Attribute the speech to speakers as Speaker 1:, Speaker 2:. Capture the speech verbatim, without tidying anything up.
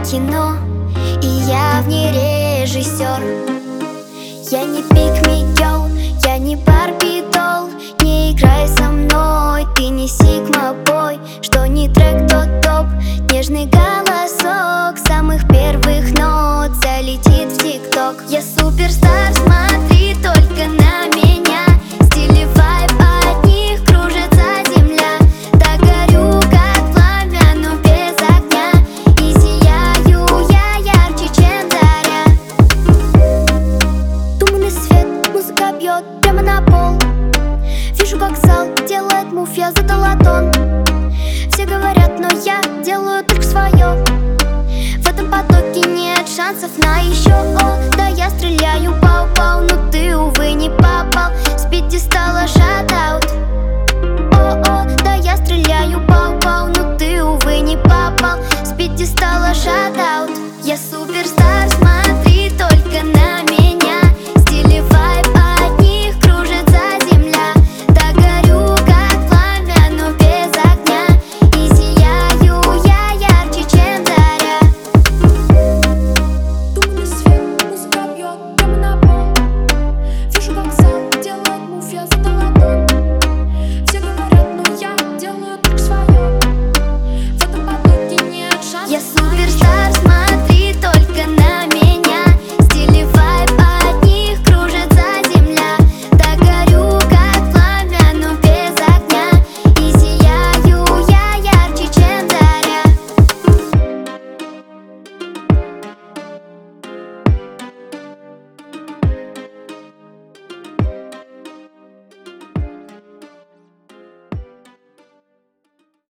Speaker 1: кино, и я в ней режиссер. Я не пик-ми-гелл, я не барби-долл. Не играй со мной, ты не сигма-бой. Что не трек, то топ. Нежный голосок самых первых нот залетит в тик-ток. Я суперстар, смотри только на меня. Стили вайб от них, кружится земля. Так горю, как пламя, но без огня. И сияю я ярче, чем заря. Туманный свет, музыка бьет прямо на пол. Вижу, как зал делает мув, я задала тон. Все говорят, но я делаю только свое. В этом потоке нет шансов на еще. О, да я стреляю, пау-пау, но ты, увы, не попал. С пьедестала шатаут. О-о, да я стреляю, пау-пау, но ты, увы, не попал. С пьедестала шатаут. Я суперстар, смотри.